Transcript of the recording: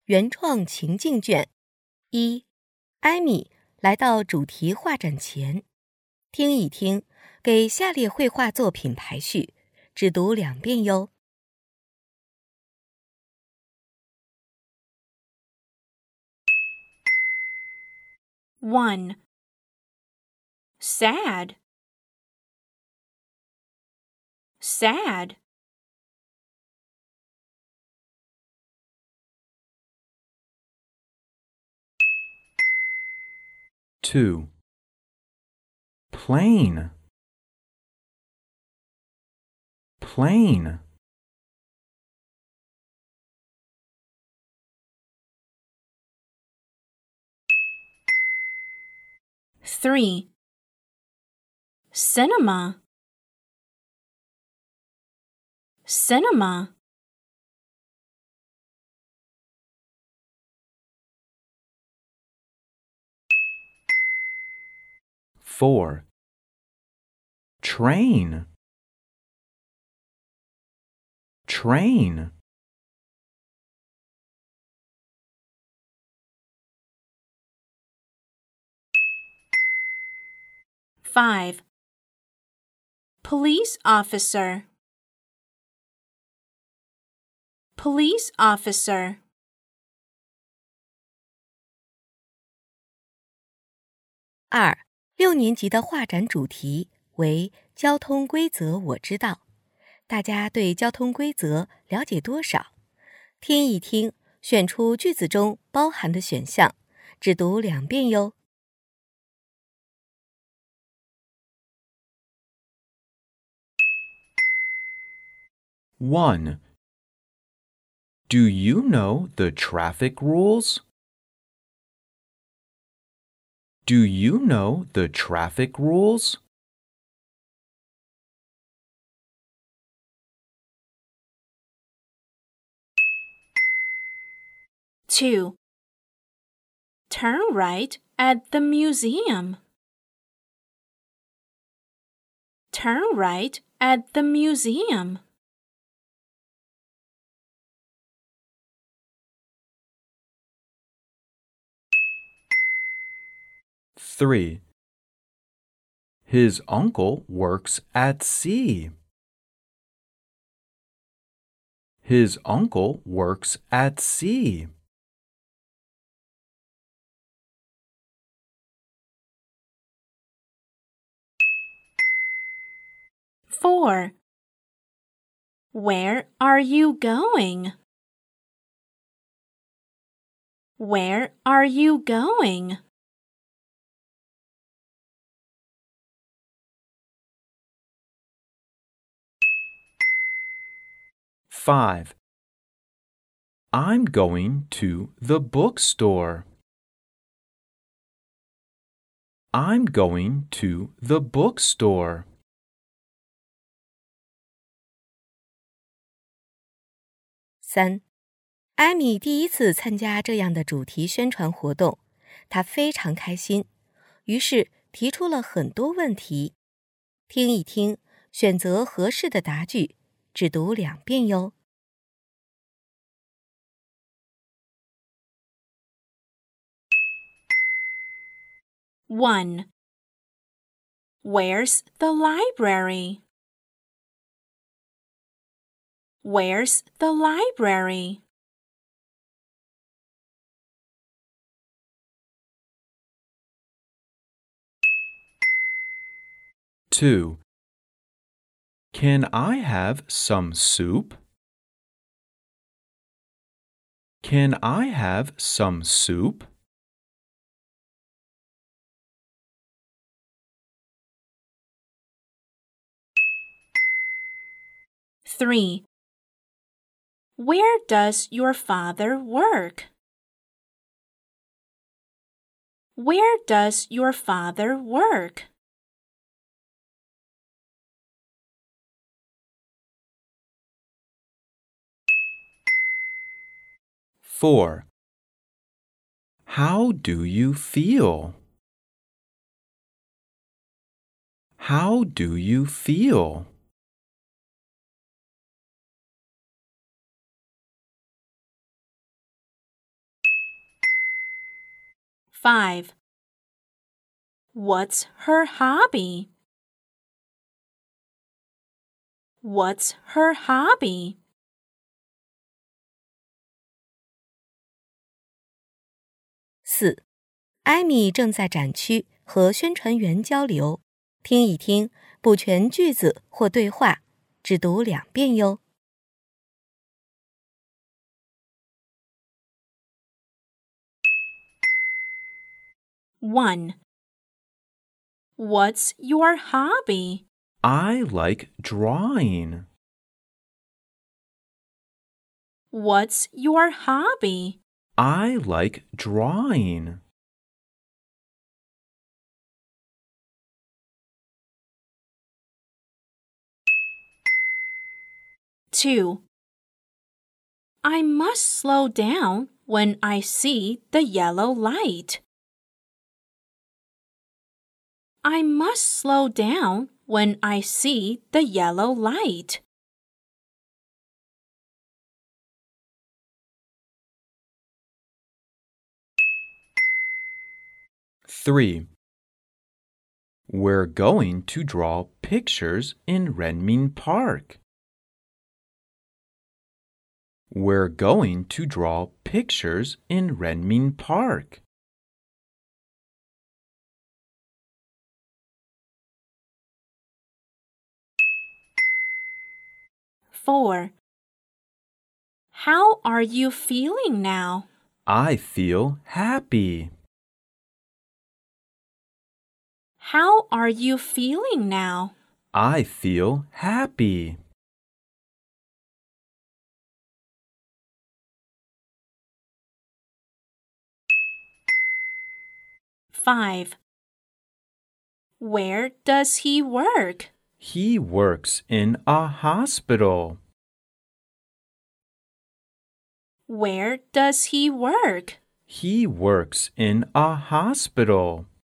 原创情境卷。一、艾米来到主题画展前，听一听，给下列绘画作品排序，只读2遍哟。 1. Sad. Sad. 2. Plain. Plain. 3. Cinema. Cinema. 4. Train. Train. 5. Police officer. Police officer. 2、6年级的画展主题为交通规则我知道，大家对交通规则了解多少？听一听，选出句子中包含的选项，只读2遍哟。 1. Do you know the traffic rules? Do you know the traffic rules? 2. Turn right at the museum. Turn right at the museum. 3. His uncle works at sea. His uncle works at sea. 4. Where are you going? Where are you going? 5. I'm going to the bookstore. I'm going to the bookstore. 3、艾米第一次参加这样的主题宣传活动，她非常开心，于是提出了很多问题。听一听，选择合适的答句，只读2遍哟。 1. Where's the library? Where's the library? 2. Can I have some soup? Can I have some soup? 3. Where does your father work? Where does your father work? 4. How do you feel? How do you feel? 5. What's her hobby? What's her hobby? 4. 艾米正在展区和宣传员交流，听一听，补全句子或对话，只读2遍哟。 1. What's your hobby? I like drawing. What's your hobby? I like drawing. 2. I must slow down when I see the yellow light. I must slow down when I see the yellow light. 3. We're going to draw pictures in Renmin Park. We're going to draw pictures in Renmin Park. 4. How are you feeling now? I feel happy. How are you feeling now? I feel happy. 5. Where does he work? He works in a hospital. Where does he work? He works in a hospital.